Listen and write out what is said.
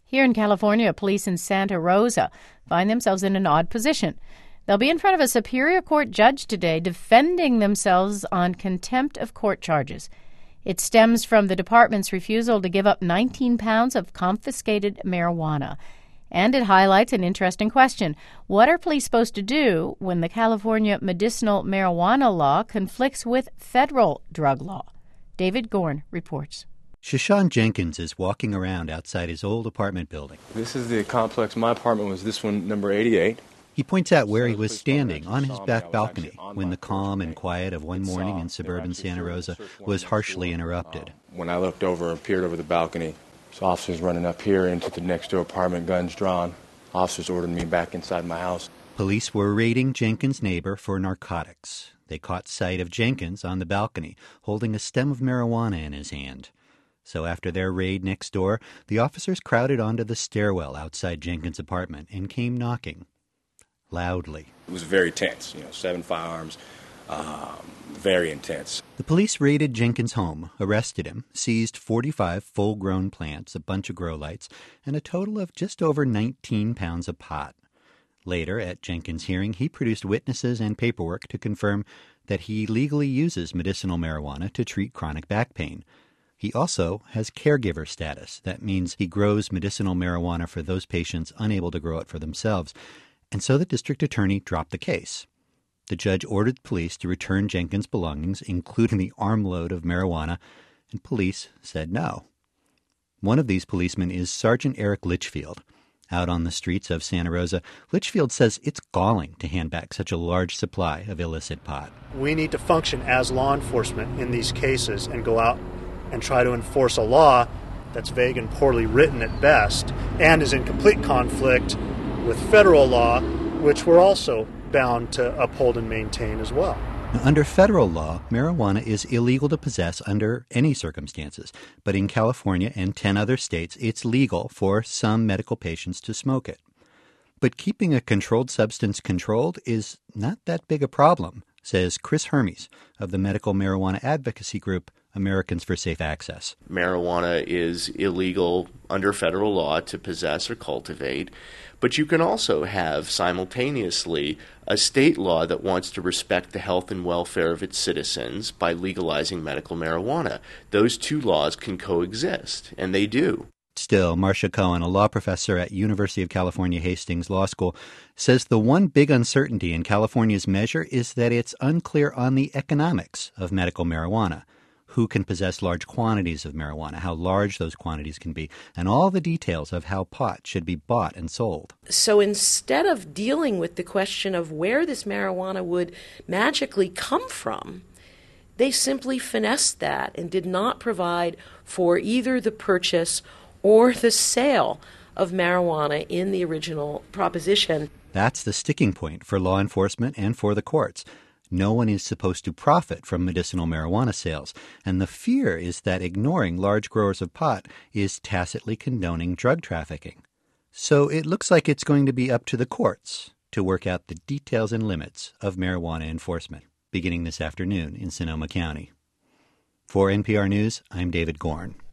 Here in California, police in Santa Rosa find themselves in an odd position. They'll be in front of a Superior Court judge today defending themselves on contempt of court charges. It stems from the department's refusal to give up 19 pounds of confiscated marijuana. And it highlights an interesting question. What are police supposed to do when the California medicinal marijuana law conflicts with federal drug law? David Gorn reports. Shashan Jenkins is walking around outside his old apartment building. This is the complex. My apartment was this one, number 88. He points out where he was standing on his back balcony when the calm and quiet of one morning in suburban Santa Rosa was harshly interrupted. When I looked over and peered over the balcony, officers running up here into the next door apartment, guns drawn. Officers ordered me back inside my house. Police were raiding Jenkins' neighbor for narcotics. They caught sight of Jenkins on the balcony, holding a stem of marijuana in his hand. So after their raid next door, the officers crowded onto the stairwell outside Jenkins' apartment and came knocking. Loudly. It was very tense, 7 firearms, very intense. The police raided Jenkins' home, arrested him, seized 45 full-grown plants, a bunch of grow lights, and a total of just over 19 pounds of pot. Later, at Jenkins' hearing, he produced witnesses and paperwork to confirm that he legally uses medicinal marijuana to treat chronic back pain. He also has caregiver status. That means he grows medicinal marijuana for those patients unable to grow it for themselves. And so the district attorney dropped the case. The judge ordered police to return Jenkins' belongings, including the armload of marijuana, and police said no. One of these policemen is Sergeant Eric Litchfield. Out on the streets of Santa Rosa, Litchfield says it's galling to hand back such a large supply of illicit pot. We need to function as law enforcement in these cases and go out and try to enforce a law that's vague and poorly written at best and is in complete conflict with federal law, which we're also bound to uphold and maintain as well. Now, under federal law, marijuana is illegal to possess under any circumstances. But in California and 10 other states, it's legal for some medical patients to smoke it. But keeping a controlled substance controlled is not that big a problem, says Chris Hermes of the medical marijuana advocacy group Americans for Safe Access. Marijuana is illegal under federal law to possess or cultivate, but you can also have simultaneously a state law that wants to respect the health and welfare of its citizens by legalizing medical marijuana. Those two laws can coexist, and they do. Still, Marcia Cohen, a law professor at University of California Hastings Law School, says the one big uncertainty in California's measure is that it's unclear on the economics of medical marijuana. Who can possess large quantities of marijuana, how large those quantities can be, and all the details of how pot should be bought and sold. So instead of dealing with the question of where this marijuana would magically come from, they simply finessed that and did not provide for either the purchase or the sale of marijuana in the original proposition. That's the sticking point for law enforcement and for the courts. No one is supposed to profit from medicinal marijuana sales, and the fear is that ignoring large growers of pot is tacitly condoning drug trafficking. So it looks like it's going to be up to the courts to work out the details and limits of marijuana enforcement, beginning this afternoon in Sonoma County. For NPR News, I'm David Gorn.